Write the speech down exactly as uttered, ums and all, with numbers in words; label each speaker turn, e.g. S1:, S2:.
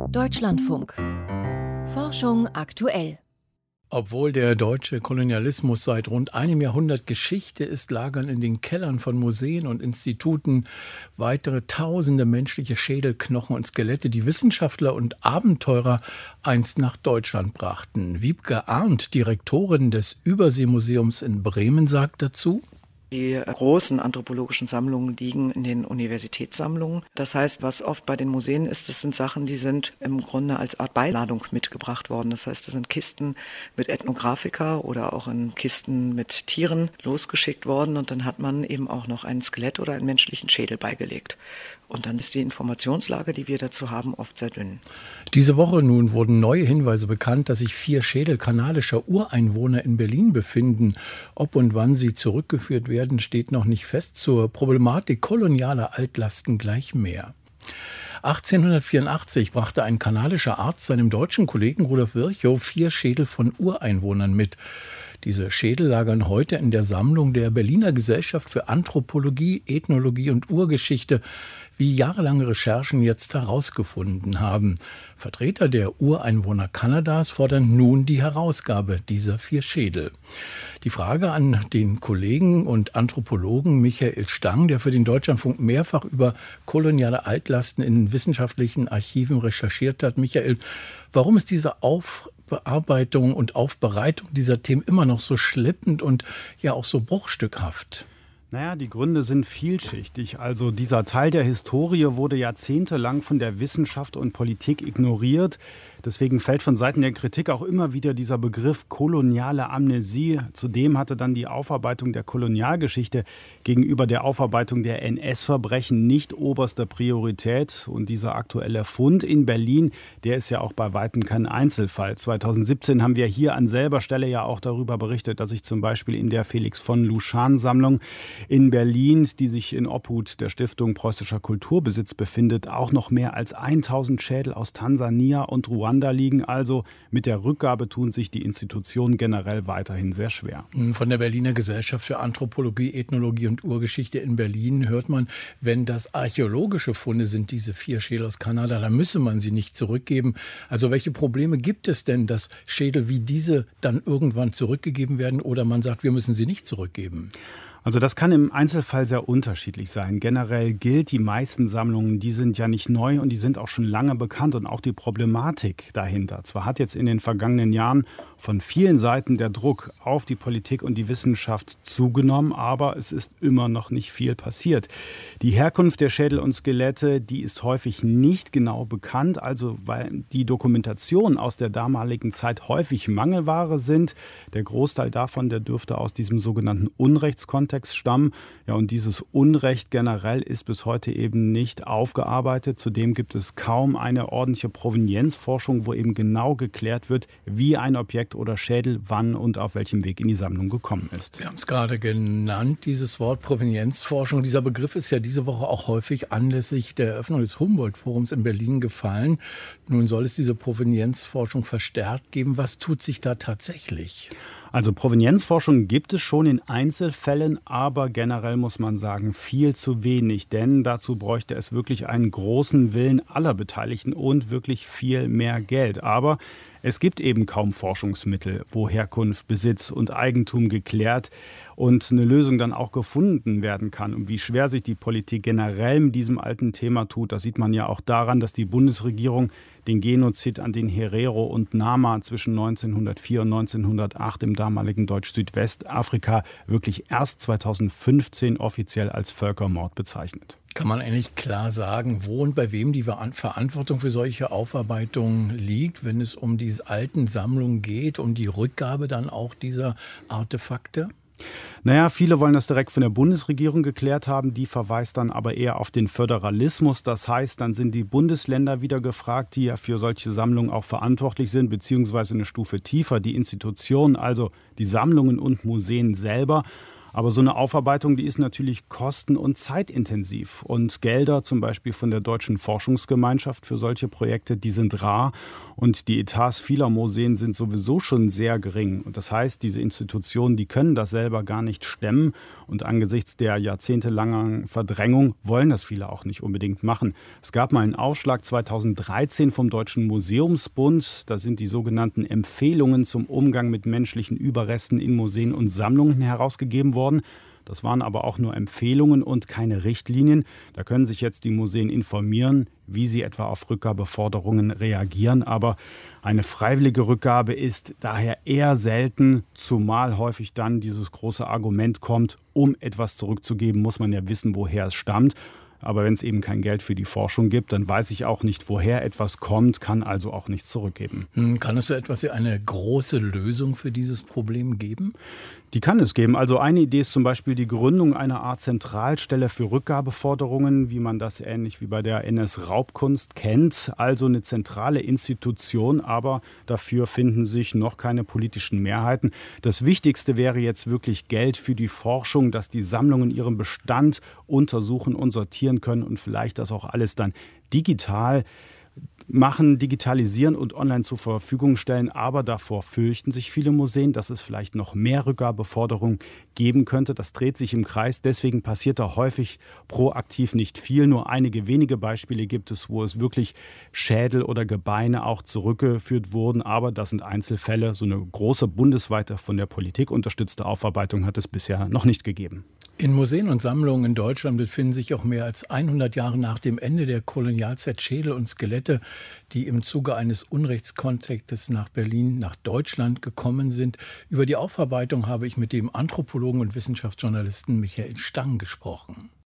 S1: Deutschlandfunk. Forschung aktuell.
S2: Obwohl der deutsche Kolonialismus seit rund einem Jahrhundert Geschichte ist, lagern in den Kellern von Museen und Instituten weitere tausende menschliche Schädel, Knochen und Skelette, die Wissenschaftler und Abenteurer einst nach Deutschland brachten. Wiebke Arndt, Direktorin des Überseemuseums in Bremen, sagt dazu:
S3: Die großen anthropologischen Sammlungen liegen in den Universitätssammlungen. Das heißt, was oft bei den Museen ist, das sind Sachen, die sind im Grunde als Art Beiladung mitgebracht worden. Das heißt, das sind Kisten mit Ethnographika oder auch in Kisten mit Tieren losgeschickt worden. Und dann hat man eben auch noch ein Skelett oder einen menschlichen Schädel beigelegt. Und dann ist die Informationslage, die wir dazu haben, oft sehr dünn.
S2: Diese Woche nun wurden neue Hinweise bekannt, dass sich vier Schädel kanadischer Ureinwohner in Berlin befinden. Ob und wann sie zurückgeführt werden, steht noch nicht fest. Zur Problematik kolonialer Altlasten gleich mehr. achtzehnhundertvierundachtzig brachte ein kanadischer Arzt seinem deutschen Kollegen Rudolf Virchow vier Schädel von Ureinwohnern mit. Diese Schädel lagern heute in der Sammlung der Berliner Gesellschaft für Anthropologie, Ethnologie und Urgeschichte, wie jahrelange Recherchen jetzt herausgefunden haben. Vertreter der Ureinwohner Kanadas fordern nun die Herausgabe dieser vier Schädel. Die Frage an den Kollegen und Anthropologen Michael Stang, der für den Deutschlandfunk mehrfach über koloniale Altlasten in wissenschaftlichen Archiven recherchiert hat. Michael, warum ist diese Aufbearbeitung und Aufbereitung dieser Themen immer noch so schleppend und ja auch so bruchstückhaft?
S4: Naja, die Gründe sind vielschichtig. Also dieser Teil der Historie wurde jahrzehntelang von der Wissenschaft und Politik ignoriert. Deswegen fällt von Seiten der Kritik auch immer wieder dieser Begriff koloniale Amnesie. Zudem hatte dann die Aufarbeitung der Kolonialgeschichte gegenüber der Aufarbeitung der N S-Verbrechen nicht oberste Priorität. Und dieser aktuelle Fund in Berlin, der ist ja auch bei weitem kein Einzelfall. zweitausendsiebzehn haben wir hier an selber Stelle ja auch darüber berichtet, dass sich zum Beispiel in der Felix von Luschan-Sammlung in Berlin, die sich in Obhut der Stiftung Preußischer Kulturbesitz befindet, auch noch mehr als tausend Schädel aus Tansania und Ruanda liegen. Also mit der Rückgabe tun sich die Institutionen generell weiterhin sehr schwer.
S2: Von der Berliner Gesellschaft für Anthropologie, Ethnologie und Urgeschichte in Berlin hört man, wenn das archäologische Funde sind, diese vier Schädel aus Kanada, dann müsse man sie nicht zurückgeben. Also welche Probleme gibt es denn, dass Schädel wie diese dann irgendwann zurückgegeben werden oder man sagt, wir müssen sie nicht zurückgeben?
S4: Also das kann im Einzelfall sehr unterschiedlich sein. Generell gilt, die meisten Sammlungen, die sind ja nicht neu und die sind auch schon lange bekannt und auch die Problematik dahinter. Zwar hat jetzt in den vergangenen Jahren von vielen Seiten der Druck auf die Politik und die Wissenschaft zugenommen, aber es ist immer noch nicht viel passiert. Die Herkunft der Schädel und Skelette, die ist häufig nicht genau bekannt, also weil die Dokumentationen aus der damaligen Zeit häufig Mangelware sind. Der Großteil davon, der dürfte aus diesem sogenannten Unrechtskontext stammen. Ja, und dieses Unrecht generell ist bis heute eben nicht aufgearbeitet. Zudem gibt es kaum eine ordentliche Provenienzforschung, wo eben genau geklärt wird, wie ein Objekt oder Schädel wann und auf welchem Weg in die Sammlung gekommen ist.
S2: Sie haben es gerade genannt, dieses Wort Provenienzforschung. Dieser Begriff ist ja diese Woche auch häufig anlässlich der Eröffnung des Humboldt-Forums in Berlin gefallen. Nun soll es diese Provenienzforschung verstärkt geben. Was tut sich da tatsächlich?
S4: Also Provenienzforschung gibt es schon in Einzelfällen, aber generell muss man sagen, viel zu wenig. Denn dazu bräuchte es wirklich einen großen Willen aller Beteiligten und wirklich viel mehr Geld. Aber es gibt eben kaum Forschungsmittel, wo Herkunft, Besitz und Eigentum geklärt und eine Lösung dann auch gefunden werden kann. Und wie schwer sich die Politik generell mit diesem alten Thema tut, das sieht man ja auch daran, dass die Bundesregierung den Genozid an den Herero und Nama zwischen neunzehnhundertvier und neunzehnhundertacht im damaligen Deutsch-Südwestafrika wirklich erst zweitausendfünfzehn offiziell als Völkermord bezeichnet.
S2: Kann man eigentlich klar sagen, wo und bei wem die Verantwortung für solche Aufarbeitungen liegt, wenn es um diese alten Sammlungen geht, um die Rückgabe dann auch dieser Artefakte?
S4: Naja, viele wollen das direkt von der Bundesregierung geklärt haben. Die verweist dann aber eher auf den Föderalismus. Das heißt, dann sind die Bundesländer wieder gefragt, die ja für solche Sammlungen auch verantwortlich sind, beziehungsweise eine Stufe tiefer, die Institutionen, also die Sammlungen und Museen selber. Aber so eine Aufarbeitung, die ist natürlich kosten- und zeitintensiv. Und Gelder zum Beispiel von der Deutschen Forschungsgemeinschaft für solche Projekte, die sind rar. Und die Etats vieler Museen sind sowieso schon sehr gering. Und das heißt, diese Institutionen, die können das selber gar nicht stemmen. Und angesichts der jahrzehntelangen Verdrängung wollen das viele auch nicht unbedingt machen. Es gab mal einen Aufschlag zweitausenddreizehn vom Deutschen Museumsbund. Da sind die sogenannten Empfehlungen zum Umgang mit menschlichen Überresten in Museen und Sammlungen herausgegeben worden. Das waren aber auch nur Empfehlungen und keine Richtlinien. Da können sich jetzt die Museen informieren, wie sie etwa auf Rückgabeforderungen reagieren. Aber eine freiwillige Rückgabe ist daher eher selten, zumal häufig dann dieses große Argument kommt, um etwas zurückzugeben, muss man ja wissen, woher es stammt. Aber wenn es eben kein Geld für die Forschung gibt, dann weiß ich auch nicht, woher etwas kommt, kann also auch nichts zurückgeben.
S2: Kann es so etwas wie eine große Lösung für dieses Problem geben?
S4: Die kann es geben. Also eine Idee ist zum Beispiel die Gründung einer Art Zentralstelle für Rückgabeforderungen, wie man das ähnlich wie bei der N S Raubkunst kennt. Also eine zentrale Institution, aber dafür finden sich noch keine politischen Mehrheiten. Das Wichtigste wäre jetzt wirklich Geld für die Forschung, dass die Sammlungen ihren Bestand untersuchen und sortieren können und vielleicht das auch alles dann digital machen, digitalisieren und online zur Verfügung stellen. Aber davor fürchten sich viele Museen, dass es vielleicht noch mehr Rückgabeforderungen geben könnte. Das dreht sich im Kreis. Deswegen passiert da häufig proaktiv nicht viel. Nur einige wenige Beispiele gibt es, wo es wirklich Schädel oder Gebeine auch zurückgeführt wurden. Aber das sind Einzelfälle. So eine große bundesweite von der Politik unterstützte Aufarbeitung hat es bisher noch nicht gegeben.
S2: In Museen und Sammlungen in Deutschland befinden sich auch mehr als hundert Jahre nach dem Ende der Kolonialzeit Schädel und Skelette, die im Zuge eines Unrechtskontaktes nach Berlin, nach Deutschland gekommen sind. Über die Aufarbeitung habe ich mit dem Anthropologen und Wissenschaftsjournalisten Michael Stang gesprochen.